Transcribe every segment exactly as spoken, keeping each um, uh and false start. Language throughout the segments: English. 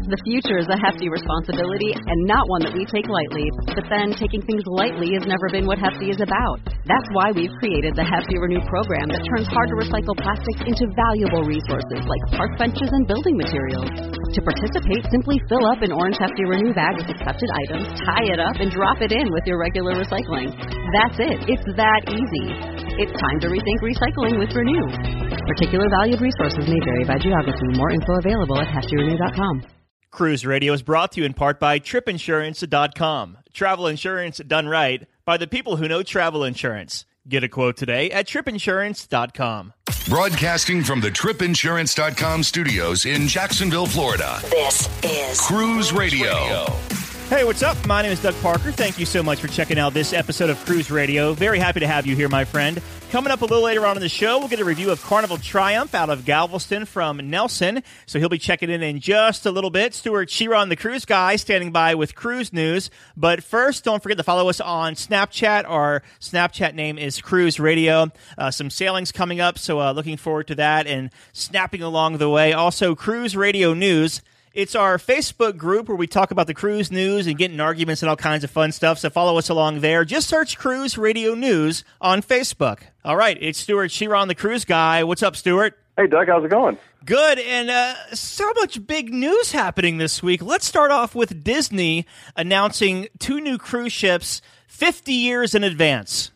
The future is a hefty responsibility and not one that we take lightly. But then, taking things lightly has never been what Hefty is about. That's why we've created the Hefty Renew program that turns hard-to-recycle plastics into valuable resources like park benches and building materials. To participate, simply fill up an orange Hefty Renew bag with accepted items, tie it up, and drop it in with your regular recycling. That's it. It's that easy. It's time to rethink recycling with Renew. Particular valued resources may vary by geography. More info available at hefty renew dot com. Cruise Radio is brought to you in part by trip insurance dot com. Travel insurance done right by the people who know travel insurance. Get a quote today at trip insurance dot com. Broadcasting from the trip insurance dot com studios in Jacksonville, Florida. This is Cruise Radio. Hey, what's up? My name is Doug Parker. Thank you so much for checking out this episode of Cruise Radio. Very happy to have you here, my friend. Coming up a little later on in the show, we'll get a review of Carnival Triumph out of Galveston from Nelson. So he'll be checking in in just a little bit. Stuart Chiron, the cruise guy, standing by with cruise news. But first, don't forget to follow us on Snapchat. Our Snapchat name is Cruise Radio. Uh, some sailings coming up, so uh, looking forward to that and snapping along the way. Also, Cruise Radio News. It's our Facebook group where we talk about the cruise news and get in arguments and all kinds of fun stuff, so follow us along there. Just search Cruise Radio News on Facebook. All right, it's Stuart Chiron, the cruise guy. What's up, Stuart? Hey, Doug, how's it going? Good, and uh, so much big news happening this week. Let's start off with Disney announcing two new cruise ships fifty years in advance.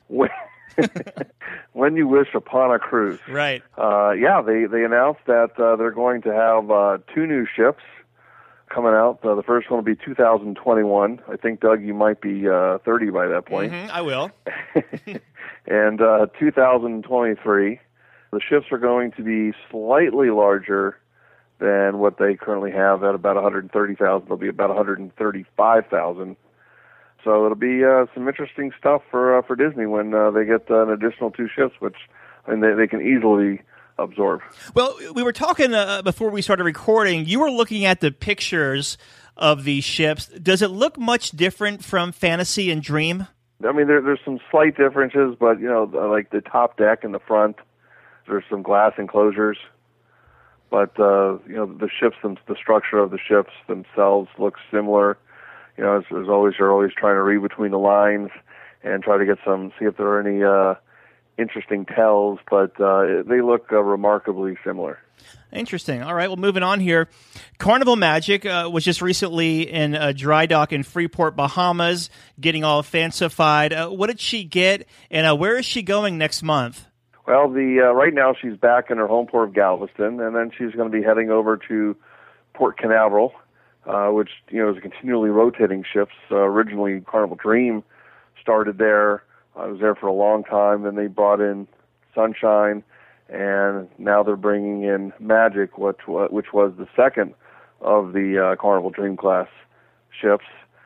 When you wish upon a cruise. Right. Uh, yeah, they, they announced that uh, they're going to have uh, two new ships coming out. Uh, the first one will be two thousand twenty-one. I think, Doug, you might be uh, thirty by that point. Mm-hmm, I will. And uh, two thousand twenty-three. The ships are going to be slightly larger than what they currently have at about one hundred thirty thousand. They'll be about one hundred thirty-five thousand. So it'll be uh, some interesting stuff for uh, for Disney when uh, they get uh, an additional two ships, which I mean, they, they can easily absorb. Well, we were talking uh, before we started recording. You were looking at the pictures of these ships. Does it look much different from Fantasy and Dream? I mean, there, there's some slight differences, but, you know, like the top deck in the front, there's some glass enclosures. But, uh, you know, the ships, the structure of the ships themselves looks similar. You know, as, as always, you're always trying to read between the lines and try to get some, see if there are any uh, interesting tells, but uh, they look uh, remarkably similar. Interesting. All right, well, moving on here. Carnival Magic uh, was just recently in a dry dock in Freeport, Bahamas, getting all fancified. Uh, what did she get, and uh, where is she going next month? Well, the uh, right now she's back in her home port of Galveston, and then she's going to be heading over to Port Canaveral, uh, which, you know, is a continually rotating ship. Uh, originally, Carnival Dream started there. I was there for a long time, and they brought in Sunshine, and now they're bringing in Magic, which, which was the second of the uh, Carnival Dream class ships.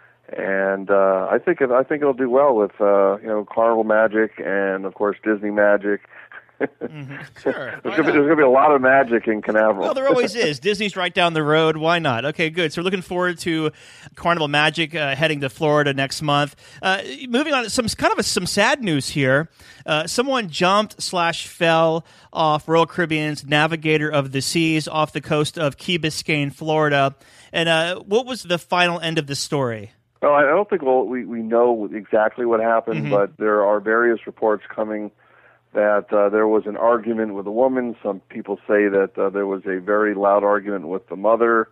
And uh, I think it, I think it'll do well with uh, you know Carnival Magic and of course Disney Magic. Mm-hmm. Sure. there's going to be a lot of magic in Canaveral. Well, there always is. Disney's right down the road. Why not? Okay, good. So we're looking forward to Carnival Magic uh, heading to Florida next month. Uh, moving on, some kind of a, some sad news here. Uh, someone jumped slash fell off Royal Caribbean's Navigator of the Seas off the coast of Key Biscayne, Florida. And uh, what was the final end of the story? Well, I don't think we'll, we we know exactly what happened, mm-hmm. but there are various reports coming that uh, there was an argument with a woman. Some people say that uh, there was a very loud argument with the mother,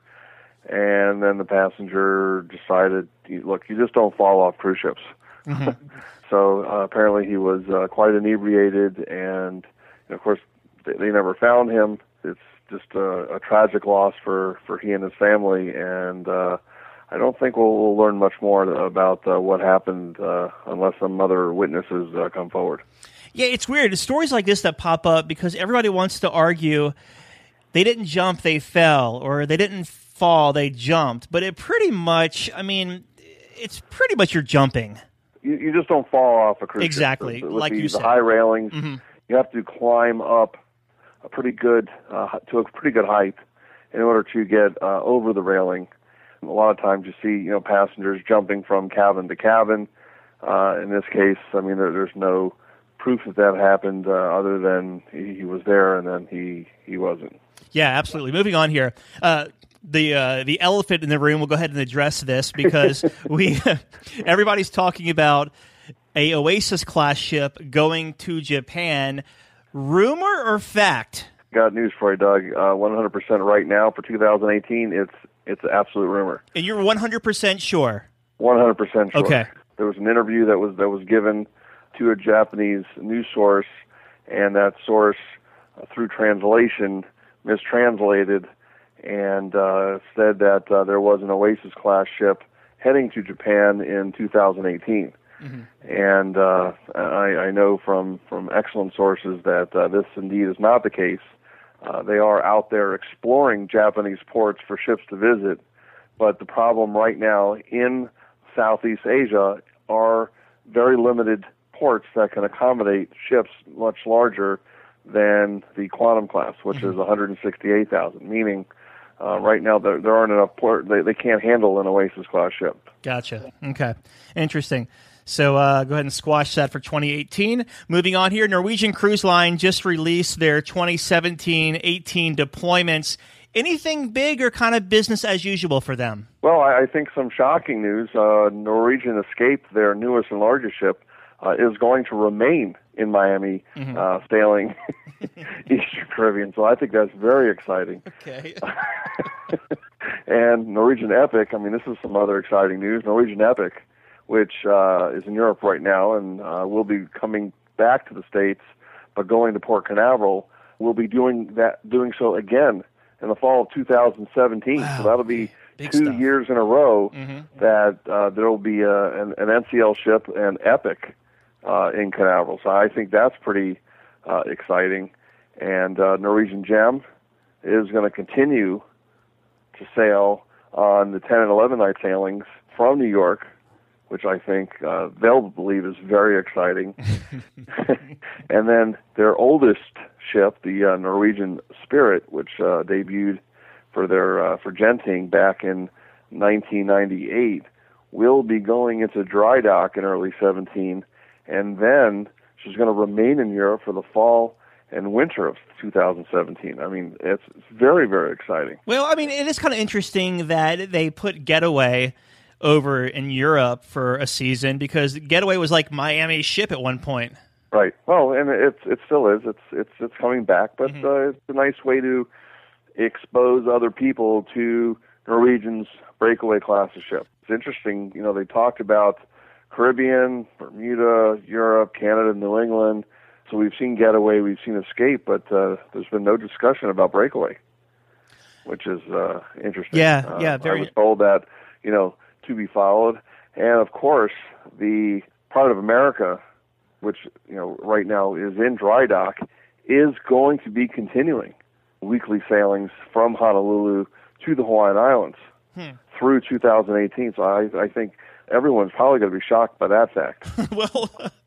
and then the passenger decided, look, you just don't fall off cruise ships. Mm-hmm. So uh, apparently he was uh, quite inebriated, and, and of course they, they never found him. It's just a, a tragic loss for, for he and his family, and uh, I don't think we'll, we'll learn much more about uh, what happened uh, unless some other witnesses uh, come forward. Yeah, it's weird. It's stories like this that pop up because everybody wants to argue they didn't jump, they fell, or they didn't fall, they jumped. But it pretty much, I mean, it's pretty much you're jumping. You, you just don't fall off a cruise exactly, ship. With like the, you said. The high railings, mm-hmm. you have to climb up a pretty good uh, to a pretty good height in order to get uh, over the railing. A lot of times you see, you know, passengers jumping from cabin to cabin. Uh, in this case, I mean, there, there's no proof that that happened uh, other than he, he was there and then he, he wasn't. Yeah, absolutely. Moving on here. Uh, the uh, the elephant in the room. We'll go ahead and address this because we everybody's talking about a Oasis class ship going to Japan. Rumor or fact? Got news for you, Doug. Uh, one hundred percent right now for two thousand eighteen. It's it's an absolute rumor. And you're one hundred percent sure? one hundred percent sure. Okay. There was an interview that was that was given to a Japanese news source, and that source, uh, through translation, mistranslated and uh, said that uh, there was an Oasis-class ship heading to Japan in two thousand eighteen. Mm-hmm. And uh, I, I know from, from excellent sources that uh, this indeed is not the case. Uh, they are out there exploring Japanese ports for ships to visit, but the problem right now in Southeast Asia are very limited ports that can accommodate ships much larger than the Quantum class, which mm-hmm. is one hundred sixty-eight thousand, meaning uh, right now there, there aren't enough port, they, they can't handle an Oasis class ship. Gotcha. Okay. Interesting. So uh, go ahead and squash that for twenty eighteen. Moving on here, Norwegian Cruise Line just released their twenty seventeen eighteen deployments. Anything big or kind of business as usual for them? Well, I, I think some shocking news. Uh, Norwegian Escape, their newest and largest ship, uh, is going to remain in Miami, mm-hmm. uh, sailing Eastern Caribbean. So I think that's very exciting. Okay. And Norwegian Epic, I mean, this is some other exciting news. Norwegian Epic, which uh, is in Europe right now and uh, will be coming back to the States, but going to Port Canaveral, will be doing that, doing so again in the fall of two thousand seventeen. Wow. So that'll be Big two stuff. years in a row mm-hmm. that uh, there will be a, an, an N C L ship and Epic uh, in Canaveral. So I think that's pretty uh, exciting. And uh, Norwegian Gem is going to continue to sail on the ten and eleven night sailings from New York, which I think uh, they'll believe is very exciting. And then their oldest ship, the uh, Norwegian Spirit, which uh, debuted for their uh, for Genting back in nineteen ninety-eight, will be going into dry dock in early seventeen, and then she's going to remain in Europe for the fall and winter of two thousand seventeen. I mean, it's, it's very, very exciting. Well, I mean, it is kind of interesting that they put Getaway over in Europe for a season because Getaway was like Miami's ship at one point. Right. Well, and it it still is. It's it's it's coming back, but mm-hmm. uh, it's a nice way to expose other people to Norwegian's breakaway class of ship. It's interesting. You know, they talked about Caribbean, Bermuda, Europe, Canada, New England. So we've seen Getaway, we've seen Escape, but uh, there's been no discussion about breakaway, which is uh, interesting. Yeah, uh, yeah. Very... I was told that, you know, to be followed. And, of course, the Pride of America, which, you know, right now is in dry dock, is going to be continuing weekly sailings from Honolulu to the Hawaiian Islands hmm. through two thousand eighteen. So I, I think everyone's probably going to be shocked by that fact. Well,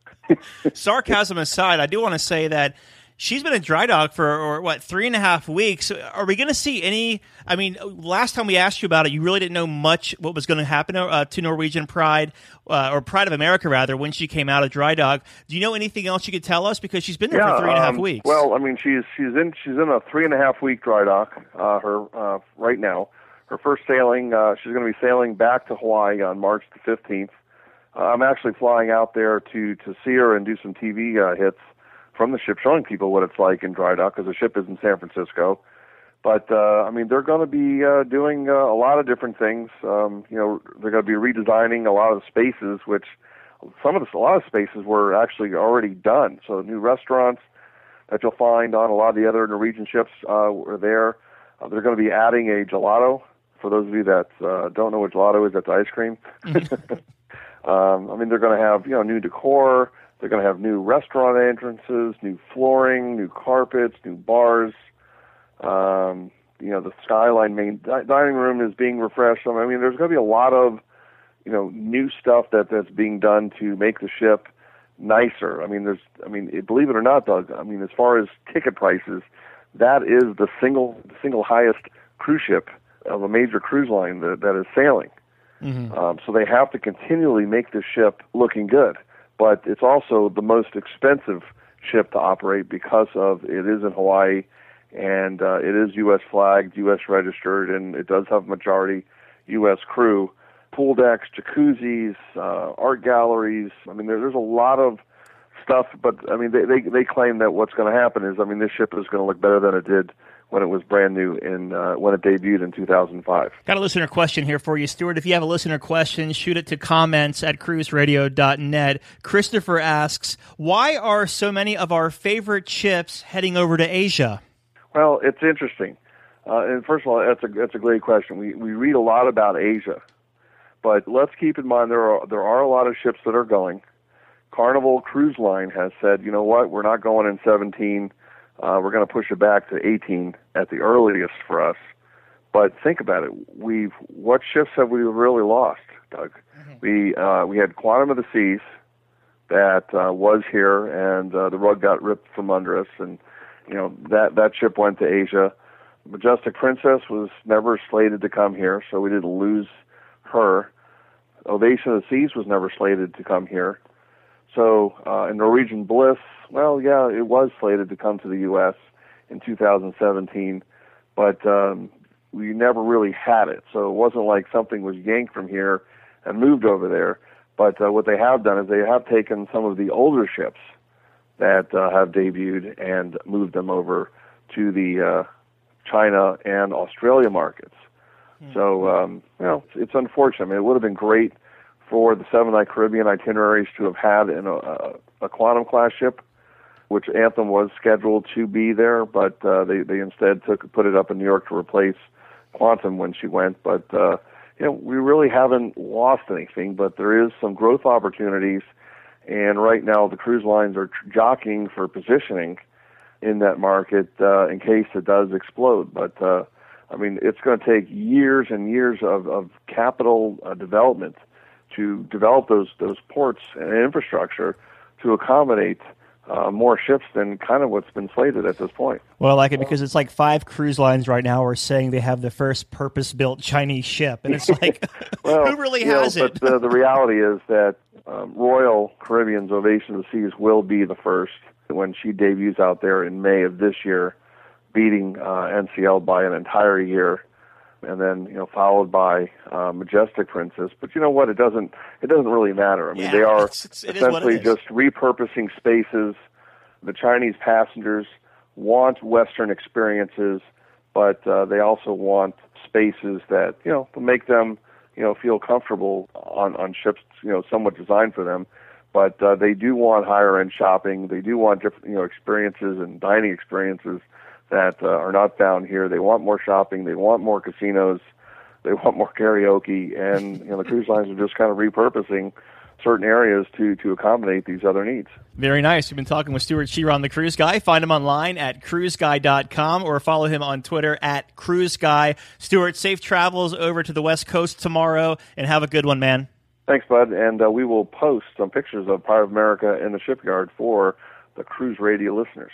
sarcasm aside, I do want to say that she's been in dry dock for, or what, three and a half weeks. Are we going to see any, I mean, last time we asked you about it, you really didn't know much what was going to happen uh, to Norwegian Pride, uh, or Pride of America, rather, when she came out of dry dock. Do you know anything else you could tell us? Because she's been there yeah, for three and a half um, weeks. Well, I mean, she's she's in she's in a three and a half week dry dock, uh, her, uh, right now. Her first sailing, uh, she's going to be sailing back to Hawaii on March the fifteenth. Uh, I'm actually flying out there to, to see her and do some T V uh, hits from the ship, showing people what it's like in dry dock, because the ship is in San Francisco. But, uh, I mean, they're going to be uh, doing uh, a lot of different things. Um, you know, they're going to be redesigning a lot of the spaces, which some of the, a lot of spaces were actually already done. So new restaurants that you'll find on a lot of the other Norwegian ships uh, were there. Uh, they're going to be adding a gelato. For those of you that uh, don't know what gelato is, that's ice cream. um, I mean, they're going to have, you know, new decor. They're going to have new restaurant entrances, new flooring, new carpets, new bars. Um, you know, the Skyline main di- dining room is being refreshed. I mean, there's going to be a lot of, you know, new stuff that, that's being done to make the ship nicer. I mean, there's, I mean, it, believe it or not, Doug, I mean, as far as ticket prices, that is the single, the single highest cruise ship of a major cruise line that, that is sailing. Mm-hmm. Um, so they have to continually make the ship looking good. But it's also the most expensive ship to operate because of it is in Hawaii, and uh, it is U S flagged, U S registered, and it does have a majority U S crew. Pool decks, jacuzzis, uh, art galleries. I mean, there, there's a lot of stuff, but I mean, they, they, they claim that what's going to happen is, I mean, this ship is going to look better than it did when it was brand new in uh, when it debuted in two thousand five. Got a listener question here for you, Stuart. If you have a listener question, shoot it to comments at cruise radio dot net. Christopher asks, why are so many of our favorite ships heading over to Asia? Well, it's interesting. Uh, and first of all, that's a that's a great question. We we read a lot about Asia, but let's keep in mind there are there are a lot of ships that are going. Carnival Cruise Line has said, you know what, we're not going in seventeen. Uh, we're going to push it back to eighteen at the earliest for us. But think about it. We've what ships have we really lost, Doug? Mm-hmm. We uh, we had Quantum of the Seas that uh, was here, and uh, the rug got ripped from under us, and you know that that ship went to Asia. Majestic Princess was never slated to come here, so we didn't lose her. Ovation of the Seas was never slated to come here. So, uh, and Norwegian Bliss, well, yeah, it was slated to come to the U S in two thousand seventeen, but um, we never really had it. So it wasn't like something was yanked from here and moved over there. But uh, what they have done is they have taken some of the older ships that uh, have debuted and moved them over to the uh, China and Australia markets. Mm-hmm. So, um, you know, it's, it's unfortunate. I mean, it would have been great for the seven-night Caribbean itineraries to have had in a, a Quantum-class ship, which Anthem was scheduled to be there, but uh, they, they instead took put it up in New York to replace Quantum when she went. But, uh, you know, we really haven't lost anything, but there is some growth opportunities, and right now the cruise lines are jockeying for positioning in that market uh, in case it does explode. But, uh, I mean, it's going to take years and years of, of capital uh, development to develop those those ports and infrastructure to accommodate uh, more ships than kind of what's been slated at this point. Well, I like it because it's like five cruise lines right now are saying they have the first purpose-built Chinese ship, and it's like, well, who really has know, it? But uh, the reality is that um, Royal Caribbean's Ovation of the Seas will be the first when she debuts out there in May of this year, beating uh, N C L by an entire year. And then, you know, followed by uh, Majestic Princess. But you know what? It doesn't. It doesn't really matter. I mean, yeah, they are it's, it's, it essentially just repurposing spaces. The Chinese passengers want Western experiences, but uh, they also want spaces that you know will make them you know feel comfortable on on ships. You know, somewhat designed for them. But uh, they do want higher end shopping. They do want different you know experiences and dining experiences that uh, are not found here. They want more shopping. They want more casinos. They want more karaoke. And you know, the cruise lines are just kind of repurposing certain areas to, to accommodate these other needs. Very nice. We've been talking with Stuart Chiron, the Cruise Guy. Find him online at cruise guy dot com or follow him on Twitter at Cruise Guy. Stuart, safe travels over to the West Coast tomorrow, and have a good one, man. Thanks, bud. And uh, we will post some pictures of Pirate of America in the shipyard for the Cruise Radio listeners.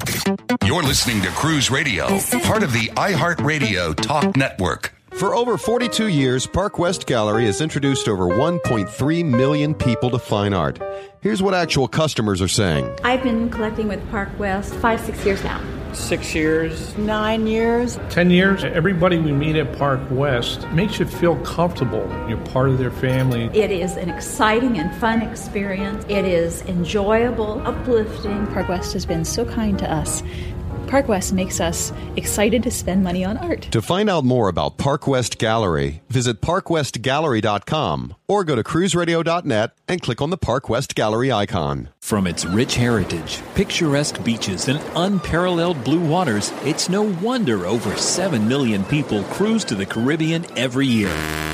You're listening to Cruise Radio, part of the iHeartRadio Talk Network. For over forty-two years, Park West Gallery has introduced over one point three million people to fine art. Here's what actual customers are saying. I've been collecting with Park West five, six years now. Six years. Nine years. Ten years. Everybody we meet at Park West makes you feel comfortable. You're part of their family. It is an exciting and fun experience. It is enjoyable, uplifting. Park West has been so kind to us. Park West makes us excited to spend money on art. To find out more about Park West Gallery, visit park west gallery dot com or go to cruise radio dot net and click on the Park West Gallery icon. From its rich heritage, picturesque beaches, and unparalleled blue waters, it's no wonder over seven million people cruise to the Caribbean every year.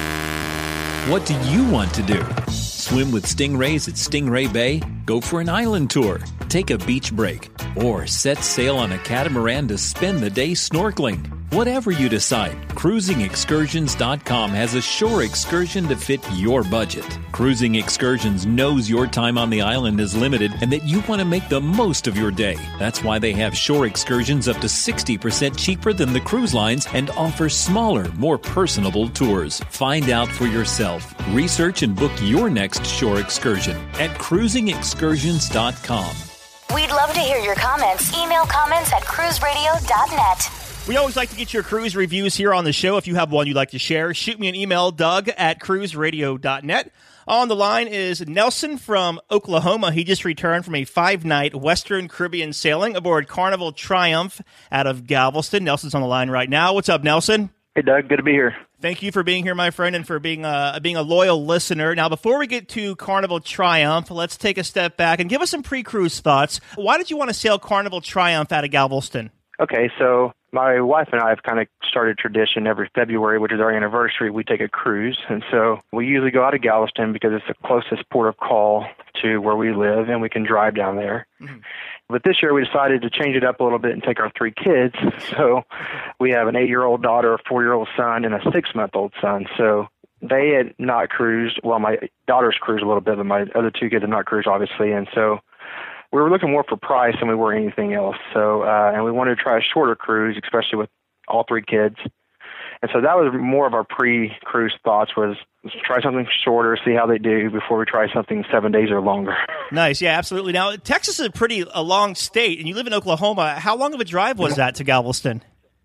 What do you want to do? Swim with stingrays at Stingray Bay? Go for an island tour? Take a beach break? Or set sail on a catamaran to spend the day snorkeling? Whatever you decide, cruising excursions dot com has a shore excursion to fit your budget. Cruising Excursions knows your time on the island is limited and that you want to make the most of your day. That's why they have shore excursions up to sixty percent cheaper than the cruise lines and offer smaller, more personable tours. Find out for yourself. Research and book your next shore excursion at cruising excursions dot com. We'd love to hear your comments. Email comments at cruise radio dot net. We always like to get your cruise reviews here on the show. If you have one you'd like to share, shoot me an email, Doug at cruise radio dot net. On the line is Nelson from Oklahoma. He just returned from a five-night Western Caribbean sailing aboard Carnival Triumph out of Galveston. Nelson's on the line right now. What's up, Nelson? Hey, Doug. Good to be here. Thank you for being here, my friend, and for being a, being a loyal listener. Now, before we get to Carnival Triumph, let's take a step back and give us some pre-cruise thoughts. Why did you want to sail Carnival Triumph out of Galveston? Okay, so my wife and I have kind of started a tradition every February, which is our anniversary. We take a cruise, and so we usually go out of Galveston because it's the closest port of call to where we live, and we can drive down there. Mm-hmm. But this year we decided to change it up a little bit and take our three kids. So we have an eight-year-old daughter, a four-year-old son, and a six-month-old son. So they had not cruised. Well, my daughter's cruised a little bit, but my other two kids have not cruised, obviously, and so we were looking more for price than we were anything else. So, uh, and we wanted to try a shorter cruise, especially with all three kids. And so that was more of our pre-cruise thoughts was let's try something shorter, see how they do before we try something seven days or longer. Nice. Yeah, absolutely. Now, Texas is a pretty a long state, and you live in Oklahoma. How long of a drive was that to Galveston?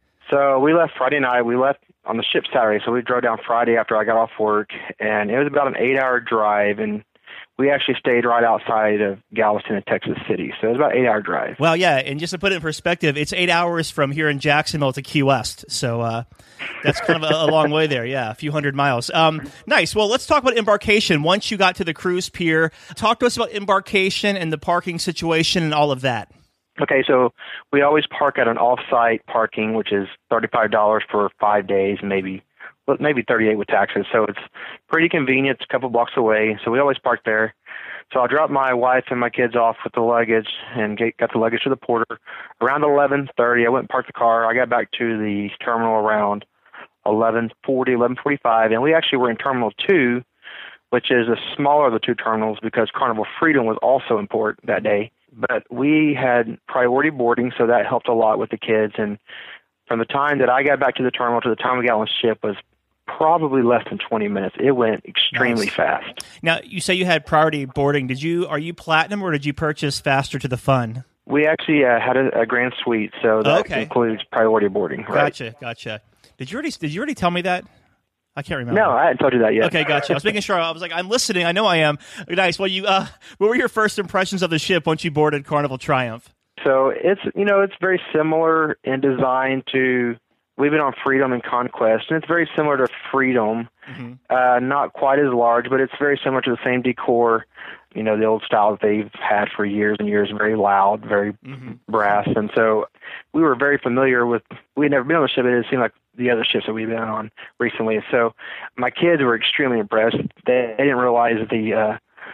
So we left Friday night. We left on the ship Saturday, so we drove down Friday after I got off work, and it was about an eight-hour drive, and we actually stayed right outside of Galveston in Texas City, so it was about an eight-hour drive. Well, yeah, and just to put it in perspective, it's eight hours from here in Jacksonville to Key West, so uh, that's kind of a, a long way there, yeah, a few hundred miles. Um, nice. Well, let's talk about embarkation. Once you got to the cruise pier, talk to us about embarkation and the parking situation and all of that. Okay, so we always park at an off-site parking, which is thirty-five dollars for five days, maybe maybe thirty-eight with taxes. So it's pretty convenient. It's a couple blocks away. So we always park there. So I dropped my wife and my kids off with the luggage and get, got the luggage to the porter. Around eleven thirty, I went and parked the car. I got back to the terminal around eleven forty, eleven forty-five, and we actually were in Terminal two, which is the smaller of the two terminals because Carnival Freedom was also in port that day. But we had priority boarding, so that helped a lot with the kids. And from the time that I got back to the terminal to the time we got on the ship was probably less than twenty minutes. It went extremely nice. fast. Now, you say you had priority boarding. Did you? Are you platinum or did you purchase faster to the fun? We actually uh, had a, a grand suite, so that okay. includes priority boarding. Right? Gotcha, gotcha. Did you already? Did you already tell me that? I can't remember. No, I hadn't told you that yet. Okay, gotcha. I was making sure. I was like, I'm listening. I know I am. Nice. Well, you. Uh, what were your first impressions of the ship once you boarded Carnival Triumph? So it's you know it's very similar in design to. We've been on Freedom and Conquest, and it's very similar to Freedom. Mm-hmm. Uh, not quite as large, but it's very similar to the same decor. You know, the old style that they've had for years and years, very loud, very mm-hmm. brass. And so we were very familiar with, we had never been on the ship, but it seemed like the other ships that we've been on recently. So my kids were extremely impressed. They, they didn't realize the, uh,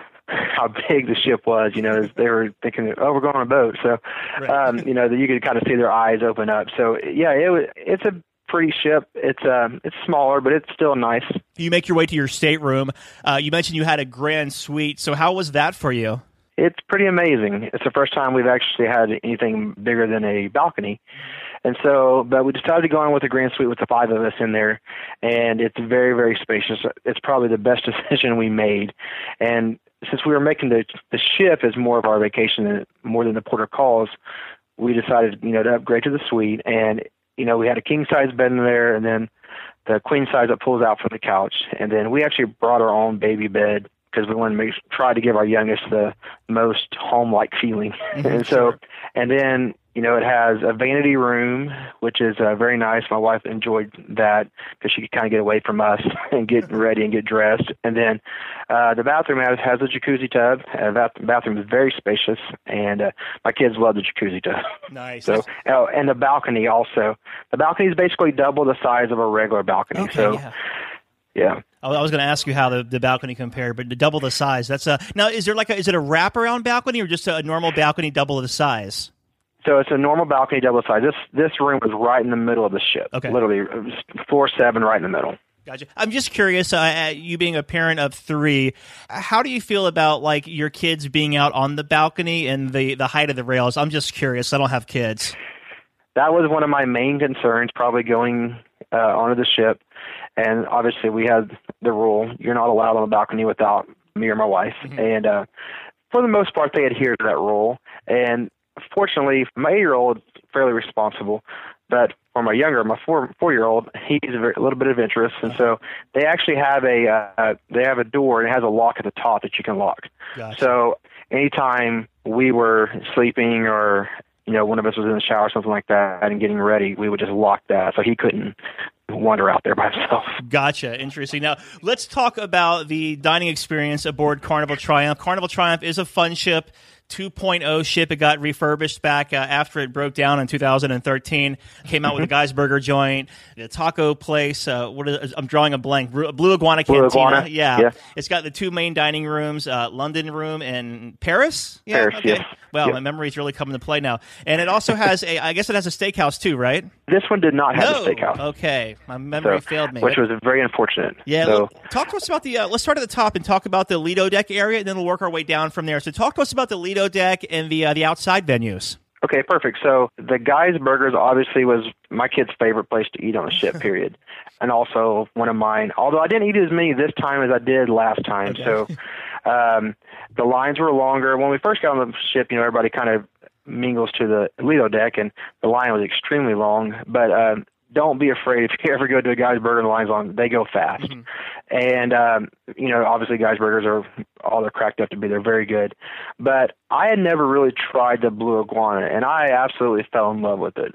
how big the ship was, you know, they were thinking, oh, we're going on a boat. So, right. um, you know, that you could kind of see their eyes open up. So, yeah, it was, it's a pretty ship. It's um, it's smaller, but it's still nice. You make your way to your stateroom. Uh, you mentioned you had a grand suite. So how was that for you? It's pretty amazing. It's the first time we've actually had anything bigger than a balcony. And so, but we decided to go on with a grand suite with the five of us in there, and it's very, very spacious. It's probably the best decision we made. And since we were making the the ship as more of our vacation than, more than the port of calls, we decided, you know, to upgrade to the suite. And, you know, we had a king-size bed in there, and then the queen size that pulls out from the couch. And then we actually brought our own baby bed because we wanted to make, try to give our youngest the most home-like feeling. Mm-hmm, and so, sure. and then, you know, it has a vanity room, which is uh, very nice. My wife enjoyed that because she could kind of get away from us and get ready and get dressed. And then uh, the bathroom has, has a jacuzzi tub. Uh, that bathroom is very spacious, and uh, my kids love the jacuzzi tub. Nice. So, oh, and the balcony also. The balcony is basically double the size of a regular balcony. Okay, so, yeah. yeah. I was going to ask you how the, the balcony compared, but to double the size, that's a now. Is there like a, is it a wraparound balcony or just a normal balcony double the size? So it's a normal balcony double the size. This this room was right in the middle of the ship. Okay, literally it was floor seven, right in the middle. Gotcha. I'm just curious. Uh, you being a parent of three, how do you feel about like your kids being out on the balcony and the the height of the rails? I'm just curious. I don't have kids. That was one of my main concerns, probably going uh, onto the ship. And obviously we had the rule, you're not allowed on the balcony without me or my wife. Mm-hmm. And uh, for the most part, they adhere to that rule. And fortunately, my eight-year-old is fairly responsible, but for my younger, my four four-year-old, he's a, very, a little bit adventurous, and so they actually have a uh, they have a door and it has a lock at the top that you can lock. Gotcha. So anytime we were sleeping or you know one of us was in the shower or something like that and getting ready, we would just lock that so he couldn't wander out there by himself. Gotcha. Interesting. Now, let's talk about the dining experience aboard Carnival Triumph. Carnival Triumph is a fun ship. two point oh ship. It got refurbished back uh, after it broke down in two thousand thirteen. Came out with a Guy's Burger joint, the taco place. Uh, what is, I'm drawing a blank. Blue Iguana Blue Cantina. Iguana. Yeah. yeah. It's got the two main dining rooms, uh, London room and Paris. Yeah. Paris, okay. yes. Well, yep. my memory's really coming to play now. And it also has a, I guess it has a steakhouse too, right? This one did not have no. a steakhouse. Okay. My memory so, failed me. Which was very unfortunate. Yeah. So, look, talk to us about the, uh, let's start at the top and talk about the Lido Deck area, and then we'll work our way down from there. So talk to us about the Lido Deck and the, uh, the outside venues. Okay, perfect. So the Guy's Burgers obviously was my kid's favorite place to eat on the ship, period. And also one of mine, although I didn't eat as many this time as I did last time. Okay. So um, the lines were longer. When we first got on the ship, you know, everybody kind of mingles to the Lido Deck, and the line was extremely long. But um, don't be afraid if you ever go to a Guy's Burger and the line's long, they go fast. Mm-hmm. And, um, you know, obviously Guy's Burgers are all they're cracked up to be. They're very good. But I had never really tried the Blue Iguana, and I absolutely fell in love with it.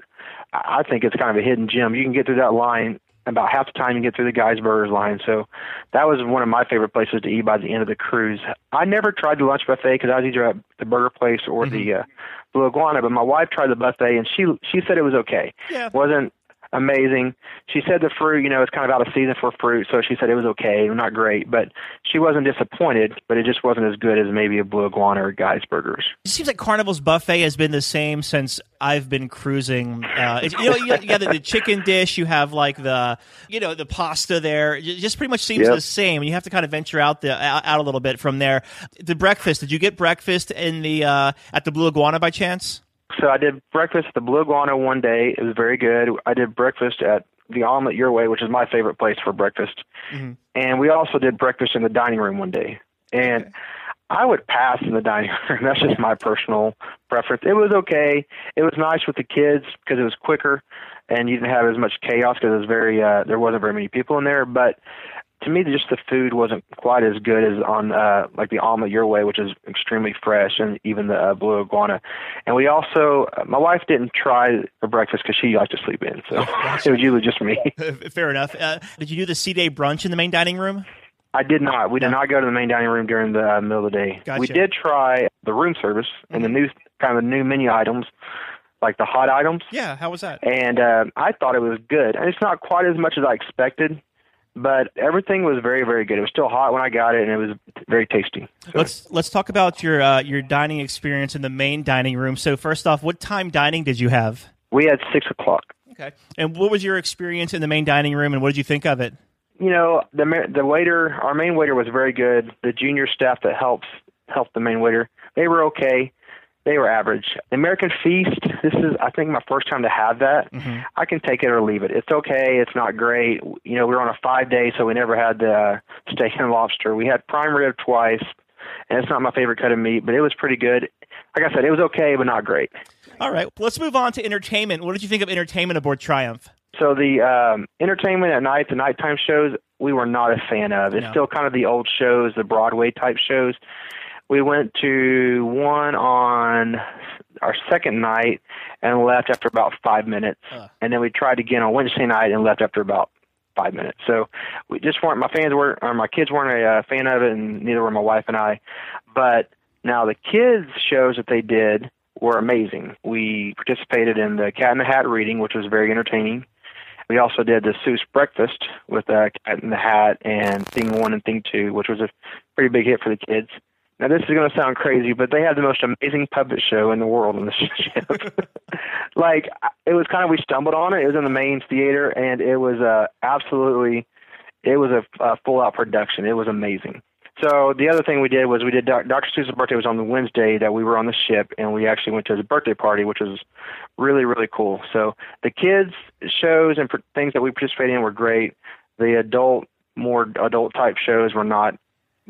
I think it's kind of a hidden gem. You can get through that line about half the time you get through the Guy's Burgers line. So that was one of my favorite places to eat by the end of the cruise. I never tried the lunch buffet because I was either at the burger place or mm-hmm. the uh, Blue Iguana, but my wife tried the buffet, and she she said it was okay. Yeah. It wasn't amazing. She said the fruit, you know, it's kind of out of season for fruit, so she said it was okay, not great, but she wasn't disappointed, but it just wasn't as good as maybe a Blue Iguana or Guy's Burgers. It seems like Carnival's buffet has been the same since I've been cruising. Uh, it, you know, you got, you got the, the chicken dish, you have like the, you know, the pasta there. It just pretty much seems yep. the same, and you have to kind of venture out the out, out a little bit from there. The breakfast, did you get breakfast in the uh, at the Blue Iguana by chance? So I did breakfast at the Blue Iguana one day. It was very good. I did breakfast at the Omelet Your Way, which is my favorite place for breakfast. Mm-hmm. And we also did breakfast in the dining room one day. And okay. I would pass in the dining room. That's just my personal preference. It was okay. It was nice with the kids because it was quicker and you didn't have as much chaos because it was very uh, there wasn't very many people in there. But to me, just the food wasn't quite as good as on uh, like the Omelet Your Way, which is extremely fresh, and even the uh, Blue Iguana. And we also, uh, my wife didn't try the breakfast because she liked to sleep in, so it was usually just me. Fair enough. Uh, did you do the C-Day brunch in the main dining room? I did not. We did not go to the main dining room during the uh, middle of the day. Gotcha. We did try the room service mm-hmm. and the new kind of the new menu items, like the hot items. Yeah, how was that? And uh, I thought it was good. And it's not quite as much as I expected. But everything was very, very good. It was still hot when I got it, and it was very tasty. So. Let's let's talk about your uh, your dining experience in the main dining room. So first off, what time dining did you have? We had six o'clock. Okay. And what was your experience in the main dining room, and what did you think of it? You know, the the waiter, our main waiter was very good. The junior staff that helps helped the main waiter, they were okay. They were average. The American Feast, this is, I think, my first time to have that. Mm-hmm. I can take it or leave it. It's okay. It's not great. You know, we were on a five-day, so we never had the uh, steak and lobster. We had prime rib twice, and it's not my favorite cut of meat, but it was pretty good. Like I said, it was okay, but not great. All right. Let's move on to entertainment. What did you think of entertainment aboard Triumph? So the um, entertainment at night, the nighttime shows, we were not a fan of. It's no. still kind of the old shows, the Broadway-type shows. We went to one on our second night and left after about five minutes. Uh. And then we tried again on Wednesday night and left after about five minutes. So we just weren't, my fans were, or my kids weren't a uh, fan of it, and neither were my wife and I. But now the kids' shows that they did were amazing. We participated in the Cat in the Hat reading, which was very entertaining. We also did the Seuss Breakfast with uh, Cat in the Hat and Thing One and Thing Two, which was a pretty big hit for the kids. Now, this is going to sound crazy, but they had the most amazing puppet show in the world on the ship. Like, it was kind of, we stumbled on it. It was in the main theater, and it was uh, absolutely, it was a, a full-out production. It was amazing. So the other thing we did was we did, Doctor Seuss's birthday was on the Wednesday that we were on the ship, and we actually went to his birthday party, which was really, really cool. So the kids' shows and things that we participated in were great. The adult, more adult-type shows were not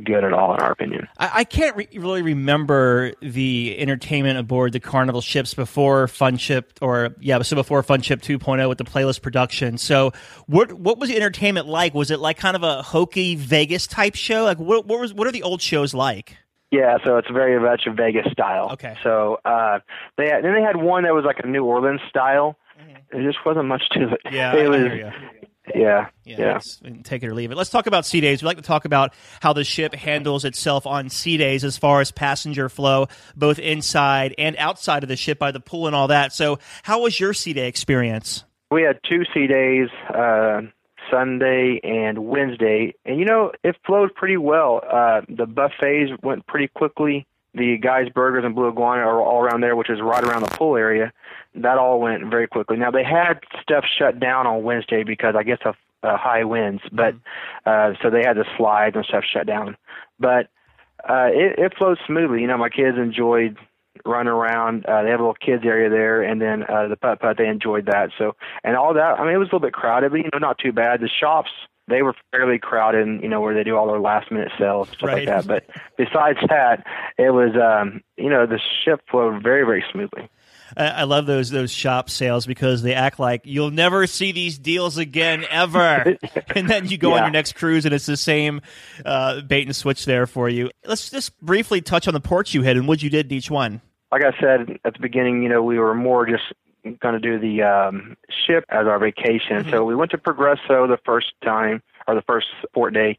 good at all, in our opinion. I, I can't re- really remember the entertainment aboard the Carnival ships before Fun Ship, or yeah, so before Fun Ship two point oh with the Playlist production. So, what what was the entertainment like? Was it like kind of a hokey Vegas type show? Like, what, what was what are the old shows like? Yeah, so it's very much a Vegas style. Okay. So uh, they had, then they had one that was like a New Orleans style. Mm-hmm. There just wasn't much to it. Yeah, it I was. hear you. Yeah, yeah. yeah. Take it or leave it. Let's talk about sea days. We like to talk about how the ship handles itself on sea days as far as passenger flow, both inside and outside of the ship by the pool and all that. So, how was your sea day experience? We had two sea days. Uh, Sunday and Wednesday, and you know, it flowed pretty well. Uh, the buffets went pretty quickly. The Guy's Burgers and Blue Iguana are all around there, which is right around the pool area. That all went very quickly. Now, they had stuff shut down on Wednesday because I guess of uh, high winds, but uh, so they had the slides and stuff shut down. But uh, it, it flowed smoothly. You know, my kids enjoyed run around. Uh, they have a little kids area there, and then uh, the putt putt, they enjoyed that. So, and all that. I mean, it was a little bit crowded, but you know, not too bad. The shops, they were fairly crowded, and, you know, where they do all their last minute sales, stuff right. like that. But besides that, it was, um, you know, the ship flowed very, very smoothly. I love those those shop sales because they act like you'll never see these deals again ever, and then you go yeah. on your next cruise and it's the same uh, bait and switch there for you. Let's just briefly touch on the ports you hit and what you did in each one. Like I said at the beginning, you know, we were more just going to do the um, ship as our vacation. Mm-hmm. So we went to Progresso the first time, or the first port day,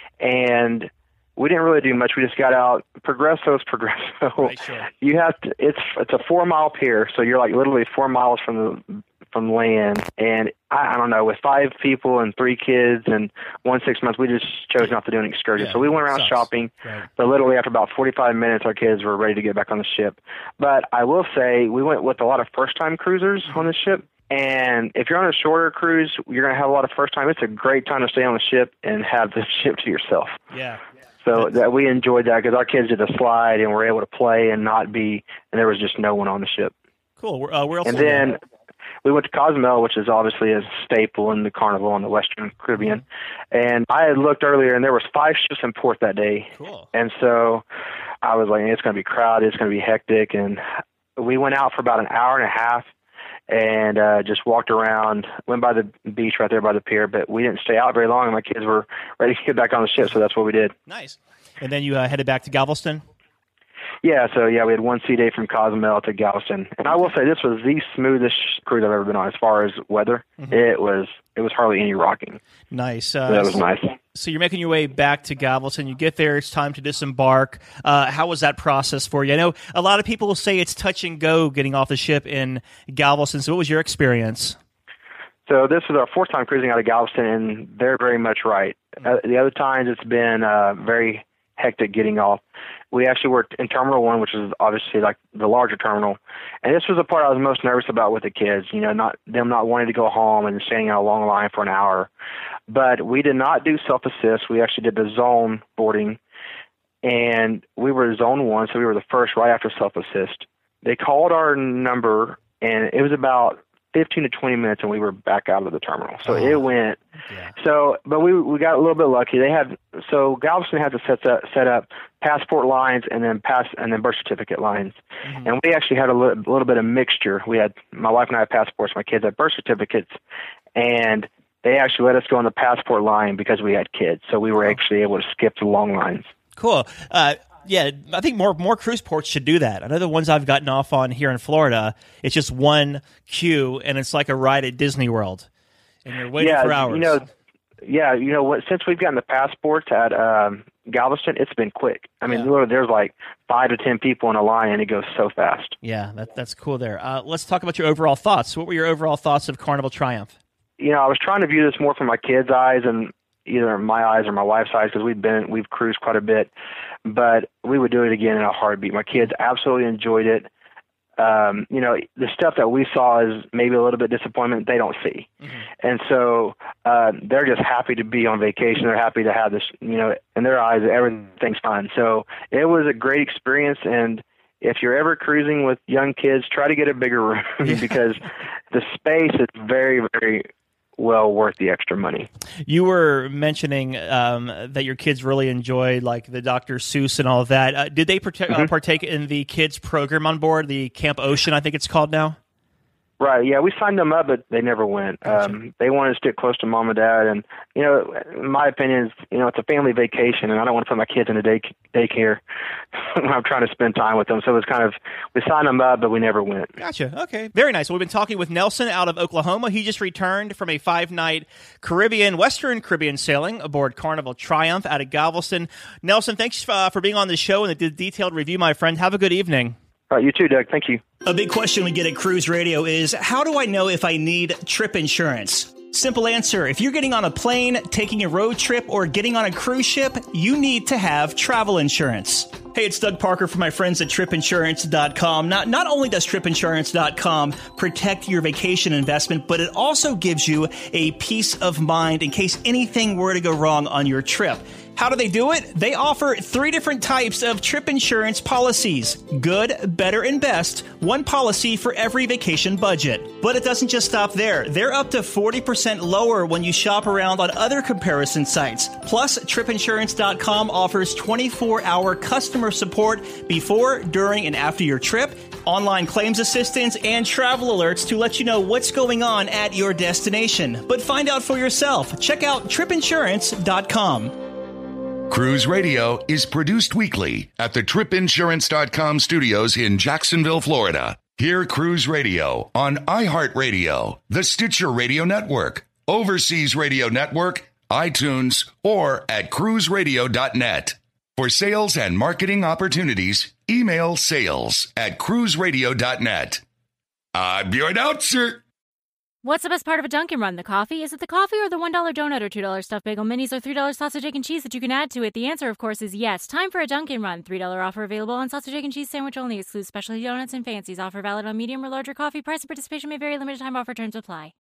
and we didn't really do much. We just got out. Progresso's Progresso. Right, sure. You have to. It's it's a four mile pier, so you're like literally four miles from the from land. And I, I don't know, with five people and three kids and one six months, we just chose not to do an excursion. Yeah, so we went around sucks. shopping. Right. But literally after about forty-five minutes, our kids were ready to get back on the ship. But I will say we went with a lot of first time cruisers on the ship. And if you're on a shorter cruise, you're going to have a lot of first time. It's a great time to stay on the ship and have the ship to yourself. Yeah. So that we enjoyed that because our kids did a slide and were able to play and not be, and there was just no one on the ship. Cool. Uh, where else? And then we went to Cozumel, which is obviously a staple in the Carnival on the Western Caribbean. Mm-hmm. And I had looked earlier, and there was five ships in port that day. Cool. And so I was like, it's going to be crowded, it's going to be hectic. And we went out for about an hour and a half and uh, just walked around, went by the beach right there by the pier, but we didn't stay out very long. My kids were ready to get back on the ship, so that's what we did. Nice. And then you uh, headed back to Galveston? Yeah, so yeah, we had one sea day from Cozumel to Galveston. And I will say this was the smoothest cruise I've ever been on as far as weather. Mm-hmm. It was it was hardly any rocking. Nice. Uh, so that was nice. So you're making your way back to Galveston. You get there, it's time to disembark. Uh, how was that process for you? I know a lot of people will say it's touch and go getting off the ship in Galveston. So what was your experience? So this is our fourth time cruising out of Galveston, and they're very much right. Uh, the other times it's been uh, very hectic getting off. We actually worked in Terminal one, which is obviously like the larger terminal. And this was the part I was most nervous about with the kids, you know, not them not wanting to go home and standing in a long line for an hour. But we did not do self-assist. We actually did the zone boarding, and we were zone one, so we were the first right after self-assist. They called our number, and it was about fifteen to twenty minutes, and we were back out of the terminal. So oh, it went. Yeah. So, but we we got a little bit lucky. They had so Galveston had to set up, set up passport lines and then pass and then birth certificate lines, mm-hmm. and we actually had a little, a little bit of mixture. We had my wife and I had passports, my kids had birth certificates, and they actually let us go on the passport line because we had kids. So we were actually able to skip the long lines. Cool. Uh, Yeah, I think more more cruise ports should do that. I know the ones I've gotten off on here in Florida, it's just one queue, and it's like a ride at Disney World, and you're waiting yeah, for hours. You know, yeah, you know what? Since we've gotten the passports at um, Galveston, it's been quick. I mean, yeah. literally, there's like five to ten people in a line, and it goes so fast. Yeah, that, that's cool there. Uh, let's talk about your overall thoughts. What were your overall thoughts of Carnival Triumph? You know, I was trying to view this more from my kids' eyes and either my eyes or my wife's eyes because we've been we've cruised quite a bit, but we would do it again in a heartbeat. My kids absolutely enjoyed it. Um, you know, the stuff that we saw is maybe a little bit disappointment they don't see, mm-hmm. and so uh, they're just happy to be on vacation. They're happy to have this, you know, in their eyes everything's fun. So it was a great experience, and if you're ever cruising with young kids, try to get a bigger room because the space is very, very well worth the extra money. You were mentioning um, that your kids really enjoyed like the Doctor Seuss and all of that. Uh, did they partake, mm-hmm. uh, partake in the kids program on board, the Camp Ocean, I think it's called now? Right, yeah, we signed them up, but they never went. Gotcha. Um, they wanted to stick close to mom and dad, and, you know, in my opinion, is, you know, it's a family vacation, and I don't want to put my kids in a day daycare when I'm trying to spend time with them. So it was kind of, we signed them up, but we never went. Gotcha, okay. Very nice. Well, we've been talking with Nelson out of Oklahoma. He just returned from a five-night Caribbean, Western Caribbean sailing aboard Carnival Triumph out of Galveston. Nelson, thanks uh, for being on the show and the detailed review, my friend. Have a good evening. All right, you too, Doug. Thank you. A big question we get at Cruise Radio is, how do I know if I need trip insurance? Simple answer. If you're getting on a plane, taking a road trip, or getting on a cruise ship, you need to have travel insurance. Hey, it's Doug Parker from my friends at trip insurance dot com. Not, not only does trip insurance dot com protect your vacation investment, but it also gives you a peace of mind in case anything were to go wrong on your trip. How do they do it? They offer three different types of trip insurance policies. Good, better, and best. One policy for every vacation budget. But it doesn't just stop there. They're up to forty percent lower when you shop around on other comparison sites. Plus, trip insurance dot com offers twenty-four hour customer support before, during, and after your trip, online claims assistance, and travel alerts to let you know what's going on at your destination. But find out for yourself. Check out trip insurance dot com. Cruise Radio is produced weekly at the trip insurance dot com studios in Jacksonville, Florida. Hear Cruise Radio on iHeartRadio, the Stitcher Radio Network, Overseas Radio Network, iTunes, or at cruise radio dot net. For sales and marketing opportunities, email sales at cruise radio dot net. I'm your announcer. What's the best part of a Dunkin' Run? The coffee? Is it the coffee or the one dollar donut or two dollar stuffed bagel minis or three dollar sausage, egg, and cheese that you can add to it? The answer, of course, is yes. Time for a Dunkin' Run. three dollar offer available on sausage, egg, and cheese sandwich only. Excludes specialty donuts and fancies. Offer valid on medium or larger coffee. Price and participation may vary. Limited time offer. Terms apply.